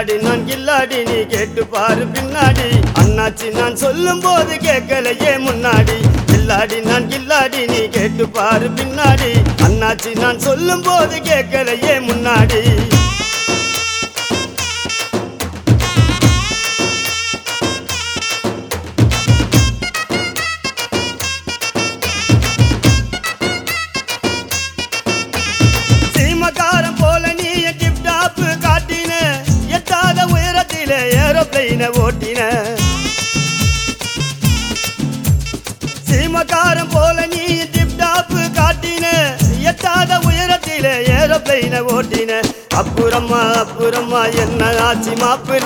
கில்லாடி நான் கில்லாடி நீ கேட்டு பாரு பின்னாடி அண்ணாச்சி நான் சொல்லும் போது கேட்கலையே முன்னாடி கில்லாடி நான் கில்லாடி நீ கேட்டு பாரு பின்னாடி அண்ணாச்சி நான் சொல்லும் போது கேட்கலையே முன்னாடி சீமக்காரன் போல நீ டிப் டாப் காட்டின எட்டாத உயரத்திலே ஏரோப்ளைன ஓட்டின சீமக்காரன் போல நீ டிப் டாப் காட்டின எட்டாத உயரத்திலே ஏரோப்ளைன ஓட்டின அப்புறமா அப்புறமா என்ன ஆச்சு மாப்பிள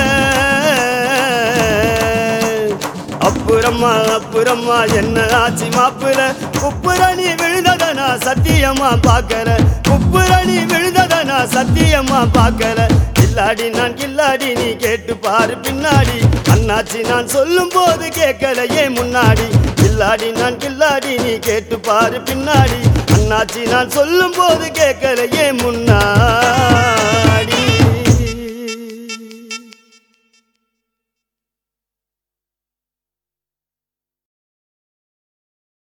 அப்புறமா அப்புறமா என்ன ஆச்சு மாப்பிள குப்புரணி விழுந்தத நான் சத்தியமா பார்க்கல குப்புரணி விழுந்தத நான் சத்தியமா பார்க்கல கில்லாடி நான் கில்லாடி நீ கேட்டு பாரு பின்னாடி அண்ணாச்சி நான் சொல்லும் போது கேட்கலையே முன்னாடி கில்லாடி நான் கில்லாடி நீ கேட்டு பாரு பின்னாடி அண்ணாச்சி நான் சொல்லும் போது கேட்கலையே முன்னாடி